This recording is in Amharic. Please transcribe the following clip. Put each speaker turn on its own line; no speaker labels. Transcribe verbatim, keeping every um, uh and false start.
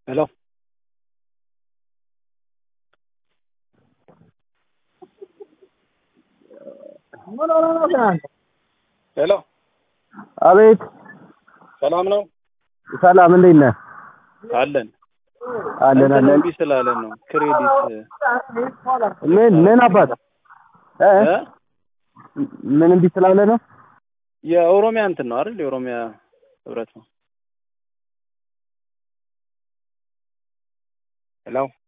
Hello. Hello.
አቤት
ሰላም ነው?
ሰላም እንዴት ነህ?
አለን
አለን አለን
ቢስ ስላለን ነው ክሬዲት
ምን ምን አባት እ ምን እንዲህ ስላለ ነው
የኦሮሚያ እንትን ነው አይደል? የኦሮሚያ ህብረት ነው። ሄሎ